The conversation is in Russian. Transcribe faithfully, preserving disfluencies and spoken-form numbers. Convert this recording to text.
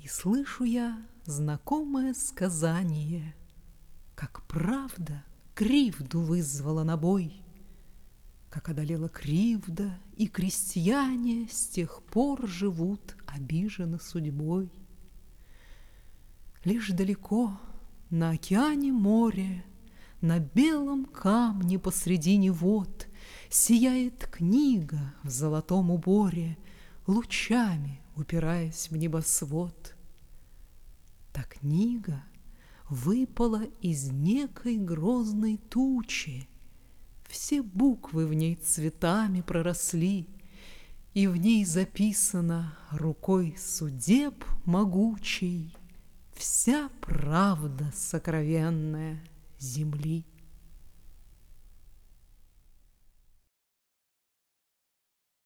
И слышу я знакомое сказание, как правда кривду вызвала на бой, как одолела кривда, и крестьяне с тех пор живут обижены судьбой. Лишь далеко на океане море, на белом камне посредине вод сияет книга в золотом уборе, лучами упираясь в небосвод. Та книга выпала из некой грозной тучи, все буквы в ней цветами проросли, и в ней записана рукой судеб могучей вся правда сокровенная земли.